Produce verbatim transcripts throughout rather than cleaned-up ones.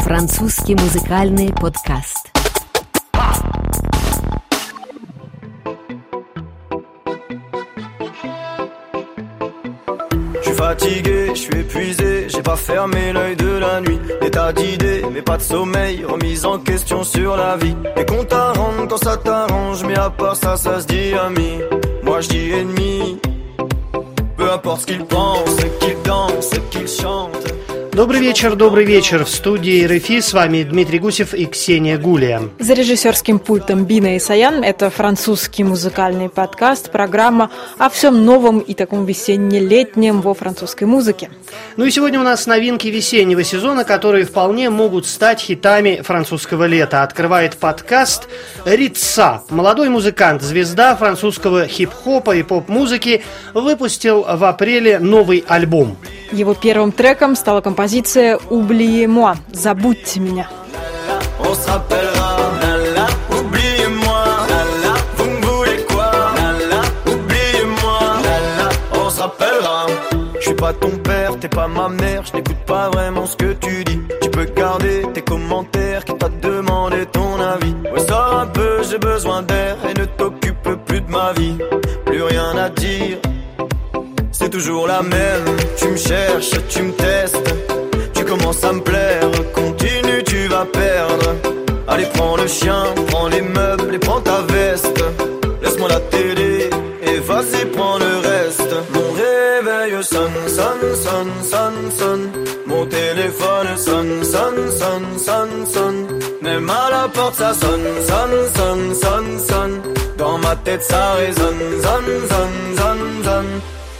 Французский музыкальный подкаст. Je suis fatigué, je suis épuisé, j'ai pas fermé l'œil de la nuit. Des tas d'idées, mais pas de sommeil, remise en question sur la vie. Des comptes à rendre quand ça t'arrange, mais à part ça, ça se dit ami. Moi je dis ennemi, peu importe ce qu'ils pensent, qu'ils dansent, qu'ils chantent. Добрый вечер, добрый вечер. В студии РФИ с вами Дмитрий Гусев и Ксения Гулия. За режиссерским пультом Бина Исаян. Это французский музыкальный подкаст, программа о всем новом и таком весенне-летнем во французской музыке. Ну и сегодня у нас новинки весеннего сезона, которые вполне могут стать хитами французского лета. Открывает подкаст Рица. Молодой музыкант, звезда французского хип-хопа и поп-музыки, выпустил в апреле новый альбом. Его первым треком стала композиция «Oubliez-moi» – «Забудьте меня». Je suis pas ton père, t'es pas ma mère, je n'écoute pas vraiment ce que tu dis. Tu peux garder tes commentaires, qui t'a demandé ton avis. Ouais, sors un peu, j'ai besoin d'air et ne t'occupe plus de ma vie. Plus rien à dire, c'est toujours la même. Tu me cherches, tu me testes, tu commences à me plaire. Continue, tu vas perdre. Allez, prends le chien, prends les meubles et prends ta veste. Laisse-moi la télé et vas-y, prends le reste. Mon réveil sonne, sonne, sonne, sonne, sonne. Mon téléphone sonne, sonne, sonne, sonne, sonne. Même à la porte ça sonne, sonne, sonne, sonne, sonne. Dans ma tête ça résonne, sonne, sonne, sonne, sonne.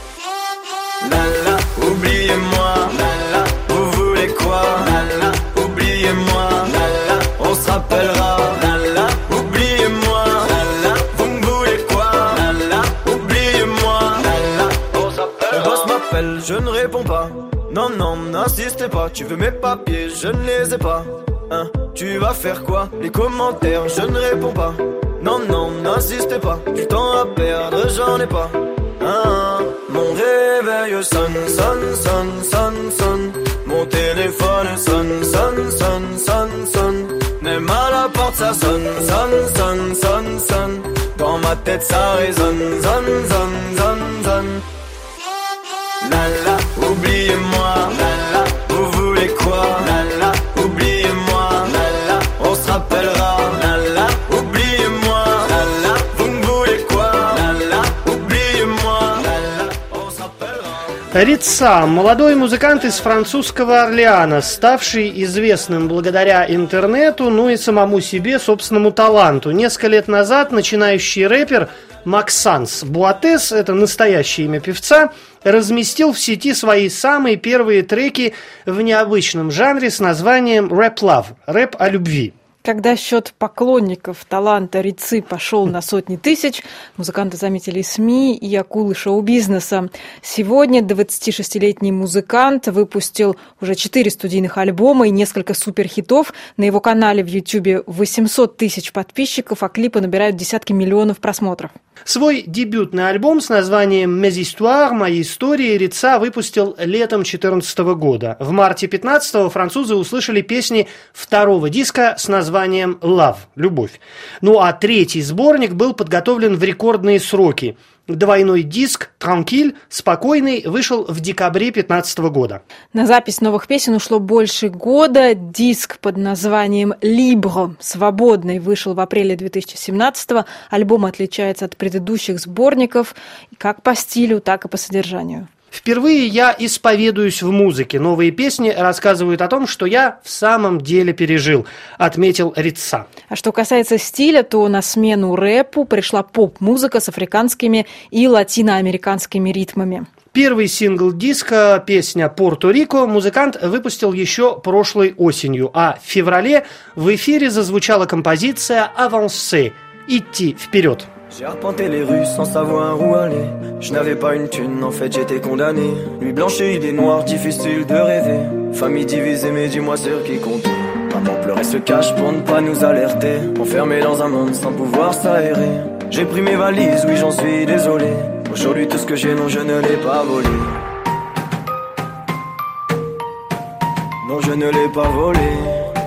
Lala, oubliez-moi, lala, vous voulez quoi? Lala, oubliez-moi, lala, on se rappellera. Lala, oubliez-moi, lala, vous me voulez quoi? Lala, oubliez-moi, lala, on se rappellera. Le boss m'appelle, je ne réponds pas. Non, non, n'insistez pas, tu veux mes papiers, je ne les ai pas. Hein, tu vas faire quoi? Les commentaires, je ne réponds pas. Non, non, n'insistez pas, du temps à perdre, j'en ai pas. Hein, mon réveil sonne, sonne, sonne, sonne, sonne. Mon téléphone sonne, sonne, sonne, sonne, sonne. Même à la porte ça sonne, sonne, sonne, sonne, sonne. Dans ma tête ça résonne, sonne, sonne, sonne, sonne. Lala, oubliez-moi, lala, vous voulez quoi? Lala, oubliez-moi, lala, on se rappellera. Lala, oubliez-moi, lala, vous me voulez quoi? Lala, oubliez-moi, lala, on se rappellera. Рица – молодой музыкант из французского Орлеана, ставший известным благодаря интернету, ну и самому себе, собственному таланту. Несколько лет назад начинающий рэпер Максанс Буатес, это настоящее имя певца, разместил в сети свои самые первые треки в необычном жанре с названием «Rap Love» – «Рэп о любви». Когда счет поклонников таланта Рицы пошел на сотни тысяч, музыканты заметили СМИ и акулы шоу-бизнеса. Сегодня двадцатишестилетний музыкант выпустил уже четыре студийных альбома и несколько суперхитов. На его канале в Ютубе восемьсот тысяч подписчиков, а клипы набирают десятки миллионов просмотров. Свой дебютный альбом с названием «Mes histoires» «Мои истории» Рица выпустил летом две тысячи четырнадцатого года. В марте две тысячи пятнадцатого французы услышали песни второго диска с названием «Love» – «Любовь». Ну а третий сборник был подготовлен в рекордные сроки. Двойной диск «Tranquille» «Спокойный» вышел в декабре две тысячи пятнадцатого года. На запись новых песен ушло больше года. Диск под названием «Libre» «Свободный» вышел в апреле две тысячи семнадцатого. Альбом отличается от предыдущих сборников как по стилю, так и по содержанию. Впервые я исповедуюсь в музыке. Новые песни рассказывают о том, что я в самом деле пережил, отметил Рица. А что касается стиля, то на смену рэпу пришла поп-музыка с африканскими и латиноамериканскими ритмами. Первый сингл диска, песня «Порто-Рико», музыкант выпустил еще прошлой осенью, а в феврале в эфире зазвучала композиция «Avancer» – «Идти вперед». J'ai arpenté les rues sans savoir où aller. Je n'avais pas une thune, en fait j'étais condamné. Nuit blanche et idées noires, difficile de rêver. Famille divisée, mais dis-moi sur qui compter. Maman pleurait se cache pour ne pas nous alerter. Enfermé dans un monde sans pouvoir s'aérer. J'ai pris mes valises, oui j'en suis désolé. Aujourd'hui tout ce que j'ai, non je ne l'ai pas volé. Non je ne l'ai pas volé.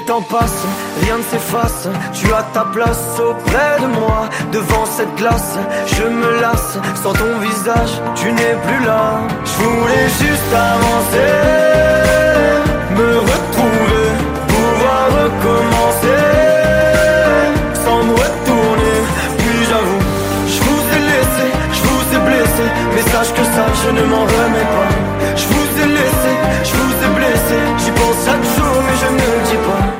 temps passe, rien ne s'efface. Tu as ta place auprès de moi, devant cette glace. Je me lasse, sans ton visage, tu n'es plus là. Je voulais juste avancer, me retrouver, pouvoir recommencer, sans me retourner. Puis j'avoue, je vous ai laissé, je vous ai blessé, mais sache que ça, je ne m'en remets pas. Je vous ai laissé, je vous ai blessé, j'y pense chaque jour, mais je ne le dis pas.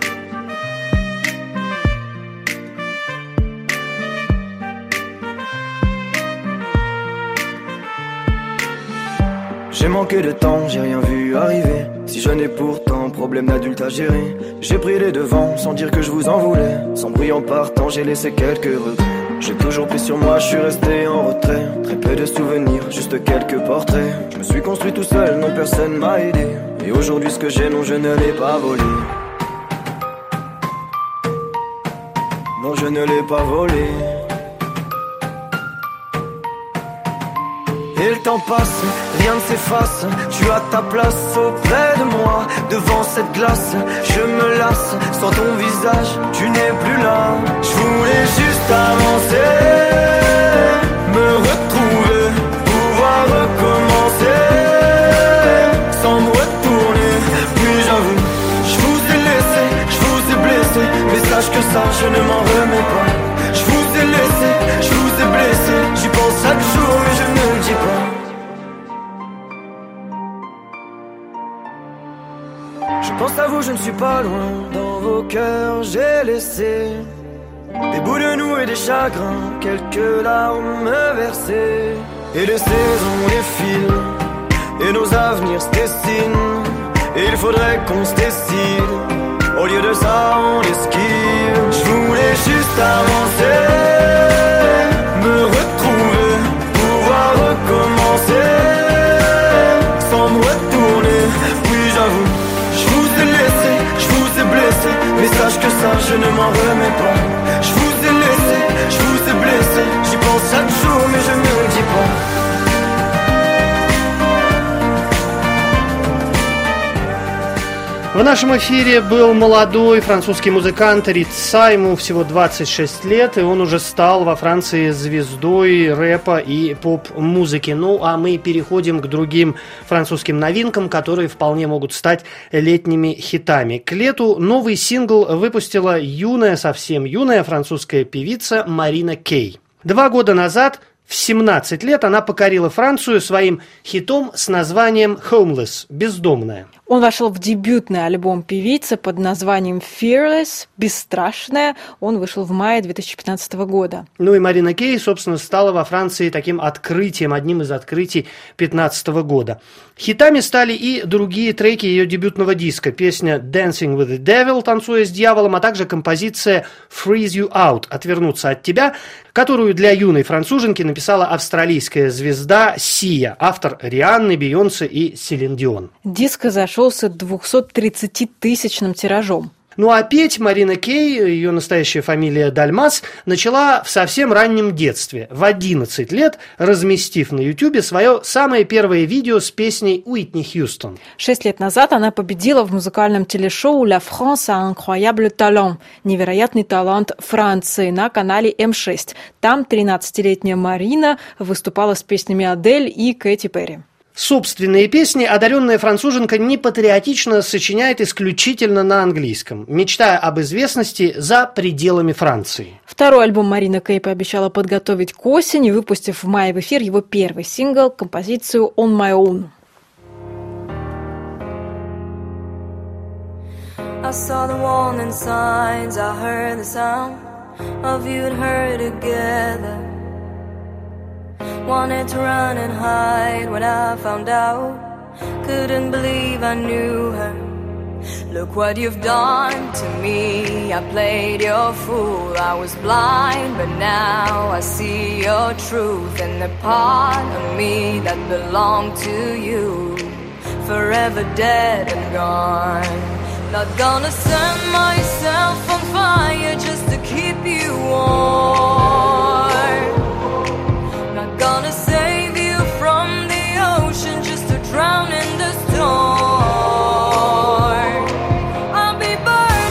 J'ai manqué de temps, j'ai rien vu arriver. Si je n'ai pourtant problème d'adulte à gérer. J'ai pris les devants sans dire que je vous en voulais. Sans bruit en partant, j'ai laissé quelques regrets. J'ai toujours pris sur moi, je suis resté en retrait. Très peu de souvenirs, juste quelques portraits. Je me suis construit tout seul, non personne m'a aidé. Et aujourd'hui ce que j'ai, non je ne l'ai pas volé. Non je ne l'ai pas volé. Et le temps passe, rien ne s'efface. Tu as ta place auprès de moi, devant cette glace. Je me lasse, sans ton visage, tu n'es plus là. Je voulais juste avancer, me retrouver, pouvoir recommencer, sans me retourner. Puis j'avoue, je vous ai laissé, je vous ai blessé, mais sache que ça, je ne m'en remets pas. Je vous ai laissé, je vous ai blessé, j'y pense chaque jour, mais je ne le dis pas. Je pense à vous, je ne suis pas loin. Dans vos cœurs, j'ai laissé des bouts de nous et des chagrins, quelques larmes versées. Et les saisons défilent, et nos avenirs se dessinent. Et il faudrait qu'on se décide. Au lieu de ça, on esquive. Je voulais juste avancer, me retrouver, pouvoir recommencer, sans me retourner. Puis j'avoue, je vous ai laissé, je vous ai blessé, mais sache que ça, je ne m'en remets pas. Je vous ai laissé, je vous ai blessé, j'y pense chaque jour, mais je ne le dis pas. В нашем эфире был молодой французский музыкант Рица, ему всего двадцать шесть лет, и он уже стал во Франции звездой рэпа и поп-музыки. Ну, а мы переходим к другим французским новинкам, которые вполне могут стать летними хитами. К лету новый сингл выпустила юная, совсем юная французская певица Марина Кей. Два года назад, в семнадцать лет, она покорила Францию своим хитом с названием «Homeless» – «Бездомная». Он вошел в дебютный альбом певицы под названием «Fearless» – «Бесстрашная». Он вышел в мае две тысячи пятнадцатого года. Ну и Марина Кей, собственно, стала во Франции таким открытием, одним из открытий две тысячи пятнадцатого года. Хитами стали и другие треки ее дебютного диска. Песня «Dancing with the Devil» – «Танцуя с дьяволом», а также композиция «Freeze You Out» – «Отвернуться от тебя», которую для юной француженки написала австралийская звезда Сия, автор Рианны, Бейонсе и Селин Дион. Диск зашелся двухсоттридцатитысячным тиражом. Ну а петь Марина Кей, ее настоящая фамилия Дальмас, начала в совсем раннем детстве, в одиннадцать лет, разместив на Ютубе свое самое первое видео с песней Уитни Хьюстон. Шесть лет назад она победила в музыкальном телешоу «La France a incroyable talent» – «Невероятный талант Франции» на канале эм шесть. Там тринадцатилетняя Марина выступала с песнями Адель и Кэти Перри. Собственные песни одаренная француженка непатриотично сочиняет исключительно на английском, мечтая об известности за пределами Франции. Второй альбом Марина Кей пообещала подготовить к осени, выпустив в мае в эфир его первый сингл, композицию «On My Own». I saw the warning signs, I heard the sound of you and her together. Wanted to run and hide when I found out. Couldn't believe I knew her. Look what you've done to me. I played your fool. I was blind, but now I see your truth. And the part of me that belonged to you, forever dead and gone. Not gonna set myself on fire just to keep you warm. Not gonna save you from the ocean just to drown in the storm. I'll be burned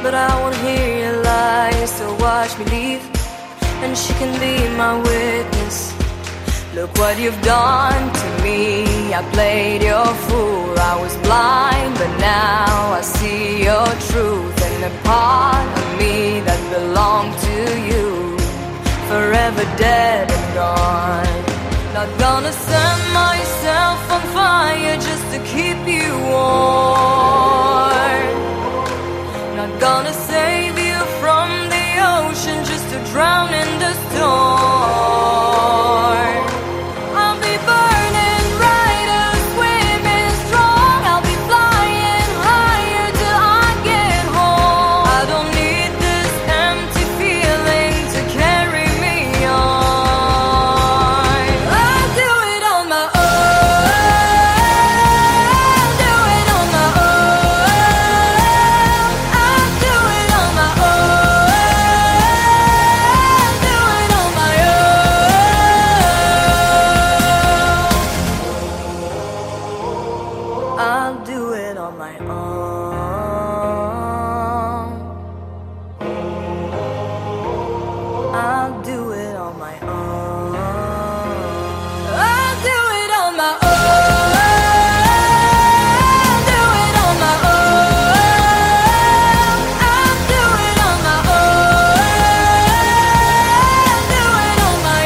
but I won't hear your lies. So watch me leave, and she can be my witness. Look what you've done to me. I played your fool. I was blind, but now I see your truth. And the part of me that belonged to you, forever dead and gone. Not gonna set myself on fire just to keep you warm. Not gonna save you from the ocean just to drown in the storm. I'll be burning brighter, swimming strong. I'll be flying higher till I get home. I don't need this empty feeling to carry me on. I'll do it on my own. Do it on my own. I'll do it on my own. Do it on my own. I'll do it on my own. I'll do it on my own. I'll do it on my own. Do it on my own. I'll do it on my own. Do it on my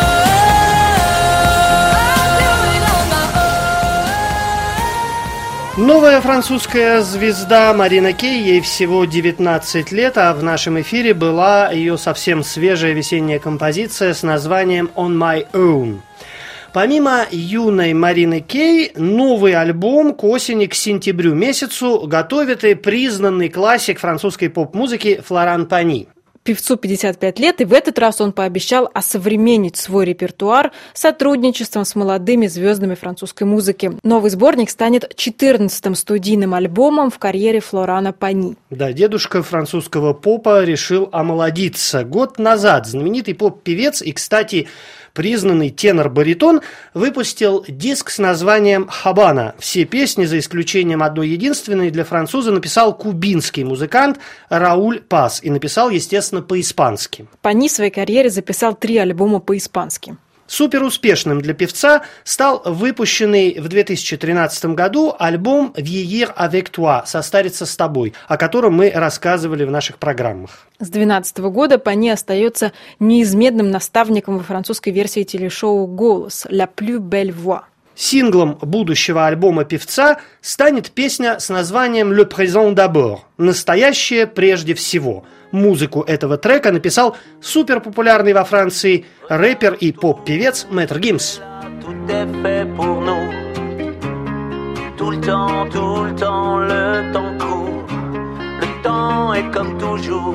own. Новая французская звезда Марина Кей, ей всего девятнадцать лет, а в нашем эфире была ее совсем свежая весенняя композиция с названием «On My Own». Помимо юной Марины Кей, новый альбом к осени, к сентябрю месяцу готовит и признанный классик французской поп-музыки Флоран Пани. Певцу пятьдесят пять лет, и в этот раз он пообещал осовременить свой репертуар сотрудничеством с молодыми звездами французской музыки. Новый сборник станет четырнадцатым студийным альбомом в карьере Флорана Пани. Да, дедушка французского попа решил омолодиться. Год назад знаменитый поп-певец и, кстати, признанный тенор-баритон выпустил диск с названием «Хабана». Все песни, за исключением одной единственной, для француза написал кубинский музыкант Рауль Пас. И написал, естественно, по-испански. Пани в своей карьере записал три альбома по-испански. Суперуспешным для певца стал выпущенный в две тысячи тринадцатом году альбом «Vieillir avec toi» «Состариться с тобой», о котором мы рассказывали в наших программах. С две тысячи двенадцатого года Пани остается неизменным наставником во французской версии телешоу «Голос» «La plus belle voix». Синглом будущего альбома певца станет песня с названием «Le présent d'abord» – «Настоящее прежде всего». Музыку этого трека написал суперпопулярный во Франции рэпер и поп-певец Мэтр Гимс. Tout est fait pour nous. Tout le temps, tout le temps, le temps court. Le temps est comme toujours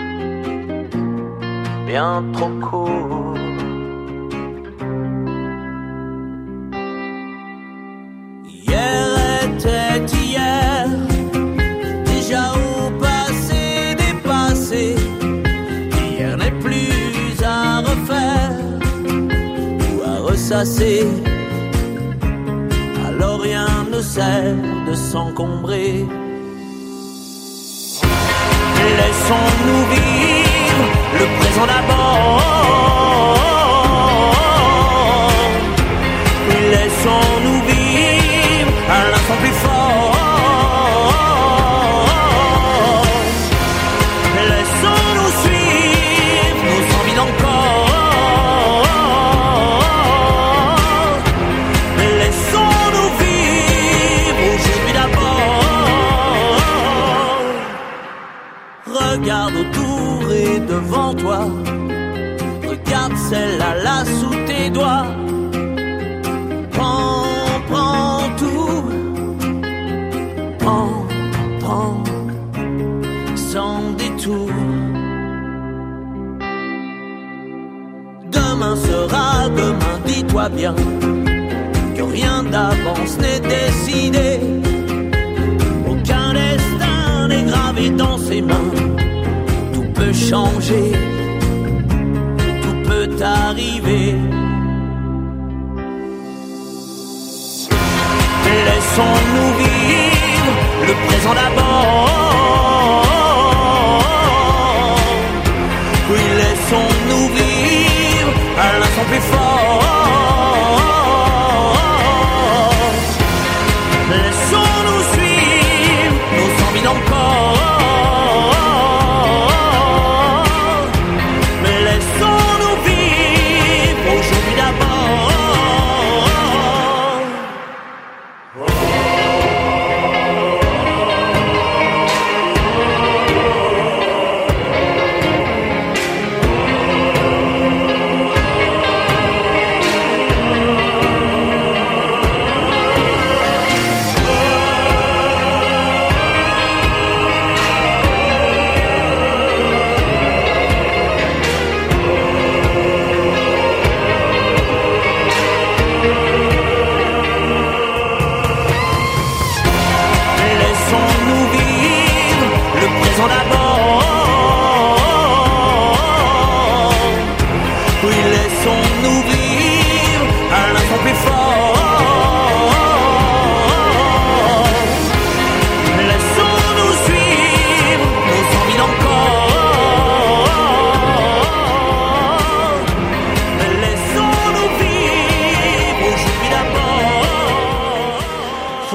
bien trop court. Hier était hier, déjà au passé dépassé. Hier n'est plus à refaire ou à ressasser. Alors rien ne sert de s'encombrer. Laissons-nous vivre le présent d'abord. Laissons-nous vivre à l'instant plus fort. Laissons-nous suivre nos envies d'encore. Laissons-nous vivre aujourd'hui d'abord. Regarde autour et devant toi. Regarde celle-là là sous tes doigts. Prends, prends tout. Prends, prends, sans détour. Demain sera demain, dis-toi bien que rien d'avance n'est décidé. Aucun destin n'est gravé dans ses mains. Tout peut changer, tout peut arriver. Laissons-nous vivre le présent d'abord.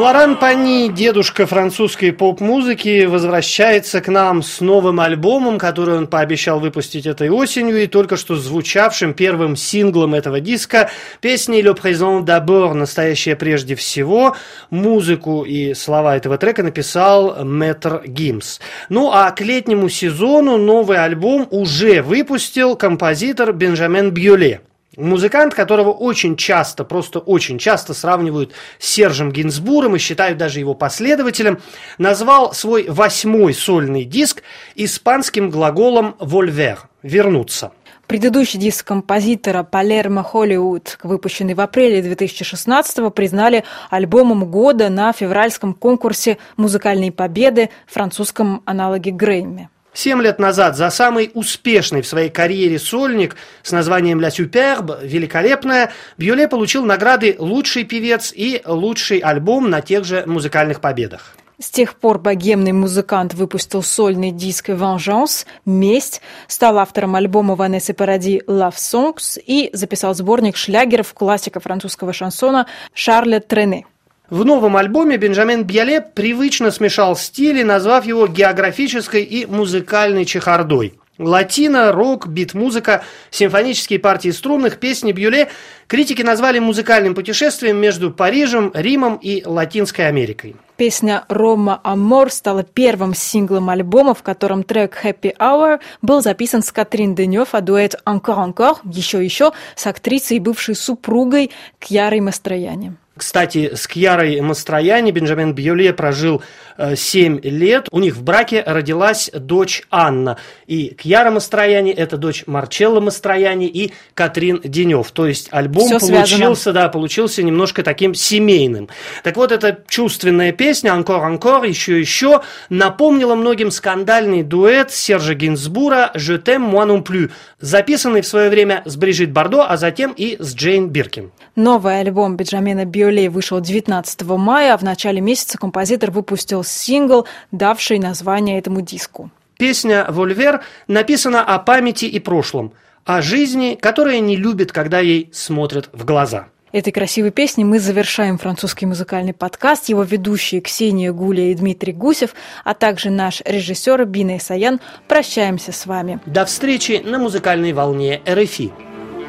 Флоран Панни, дедушка французской поп-музыки, возвращается к нам с новым альбомом, который он пообещал выпустить этой осенью, и только что звучавшим первым синглом этого диска песней «Le présent d'abord», настоящее прежде всего. Музыку и слова этого трека написал Мэтр Гимс. Ну а к летнему сезону новый альбом уже выпустил композитор Бенджамен Бьоле. Музыкант, которого очень часто, просто очень часто сравнивают с Сержем Гинзбуром и считают даже его последователем, назвал свой восьмой сольный диск испанским глаголом «volver» – «вернуться». Предыдущий диск композитора «Палермо Холливуд», выпущенный в апреле две тысячи шестнадцатого, признали альбомом года на февральском конкурсе «Музыкальные победы», французском аналоге Грэмми. Семь лет назад за самый успешный в своей карьере сольник с названием «La Superbe» «Великолепная» Бьоле получил награды «Лучший певец» и «Лучший альбом» на тех же музыкальных победах. С тех пор богемный музыкант выпустил сольный диск «Vengeance» «Месть», стал автором альбома Ванессы Паради «Love Songs» и записал сборник шлягеров классика французского шансона Шарля Трене. В новом альбоме Бенджамен Бьоле привычно смешал стили, назвав его географической и музыкальной чехардой. Латино, рок, бит-музыка, симфонические партии струнных, песни Бьоле критики назвали музыкальным путешествием между Парижем, Римом и Латинской Америкой. Песня «Рома Амор» стала первым синглом альбома, в котором трек «Happy Hour» был записан с Катрин Денёв, а дуэт «Encore Encore» еще-еще с актрисой и бывшей супругой Кьярой Мастрояни. Кстати, с Кьярой Мастрояни Бенджамен Бьоле прожил э, семь лет. У них в браке родилась дочь Анна. И Кьяра Мастрояни – это дочь Марчелло Мастрояни и Катрин Денёв. То есть альбом Всё получился, да, получился немножко таким семейным. Так вот, эта чувственная песня «Encore Encore», еще-еще, напомнила многим скандальный дуэт Сержа Гинзбура «Je t'aime moi non plus», записанный в свое время с Брижит Бардо, а затем и с Джейн Биркин. Новый альбом Бенджамена Бьоле вышел девятнадцатого мая, а в начале месяца композитор выпустил сингл, давший название этому диску. Песня «Volver» написана о памяти и прошлом, о жизни, которая не любит, когда ей смотрят в глаза. Этой красивой песней мы завершаем французский музыкальный подкаст. Его ведущие Ксения Гуля и Дмитрий Гусев, а также наш режиссер Бина Исаян. Прощаемся с вами. До встречи на музыкальной волне эр эф и.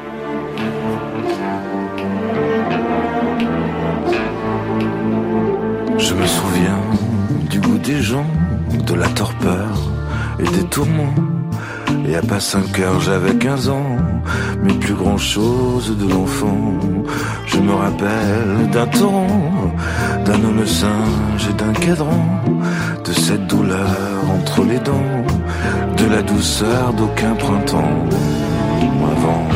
Je me souviens du goût des gens, de la torpeur et des tourments. Il n'y a pas cinq heures, j'avais quinze ans, mais plus grand chose de l'enfant. Je me rappelle d'un torrent, d'un homme singe et d'un cadran, de cette douleur entre les dents, de la douceur d'aucun printemps avant.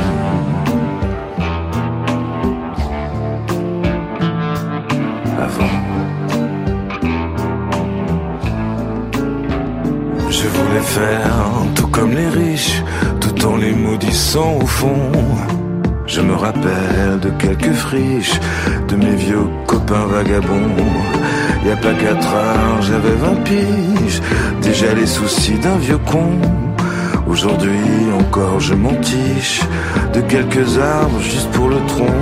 Avant. Je voulais faire tout comme les riches, tout en les maudissant au fond. Je me rappelle de quelques friches, de mes vieux copains vagabonds. Y a pas quatre heures, j'avais vingt piges, déjà les soucis d'un vieux con. Aujourd'hui encore je m'entiche de quelques arbres juste pour le tronc.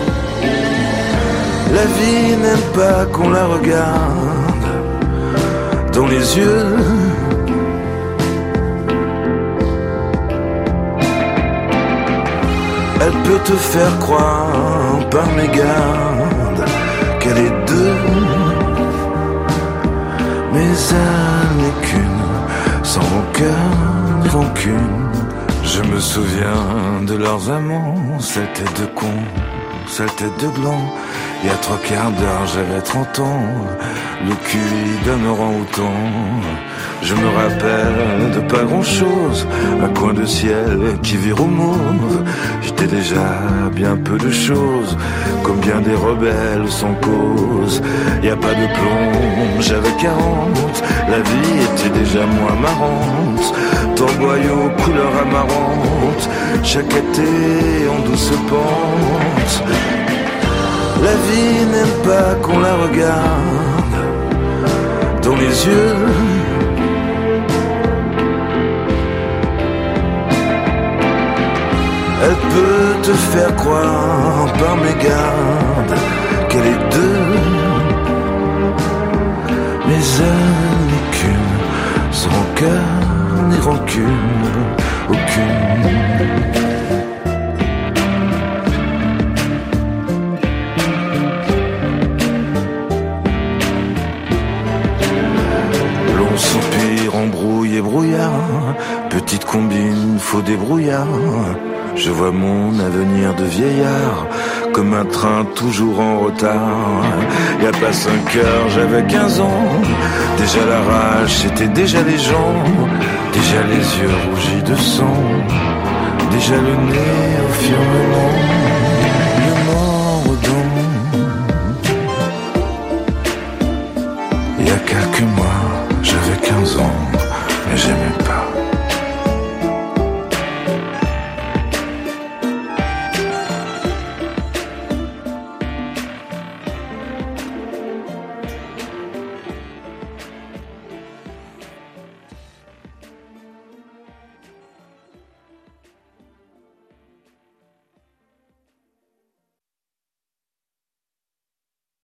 La vie n'aime pas qu'on la regarde dans les yeux. Elle peut te faire croire par mégarde qu'elle est deux, mais elle n'est qu'une, sans rancœur ni rancune. Je me souviens de leurs amants, celle tête de con, celle tête de gland. Il y a trois quarts d'heure, j'avais trente ans, le cul d'un orang-outan. Je me rappelle de pas grand-chose, un coin de ciel qui vire au mauve. J'étais déjà bien peu de choses, comme bien des rebelles sans cause. Y a pas de plomb, j'avais quarante, la vie était déjà moins marrante. Torboyau, couleur amarante, chaque été en douce pente. La vie n'aime pas qu'on la regarde dans les yeux. Elle peut te faire croire par mégarde qu'elle est deux, mes ailes l'écume, sans rancœur ni rancune, aucune. Long soupir, embrouille et brouillard, petite combine, faux débrouillard. Je vois mon avenir de vieillard comme un train toujours en retard. Y'a pas cinq heures, j'avais quinze ans. Déjà la rage, c'était déjà les gens. Déjà les yeux rougis de sang. Déjà le nez au firmament.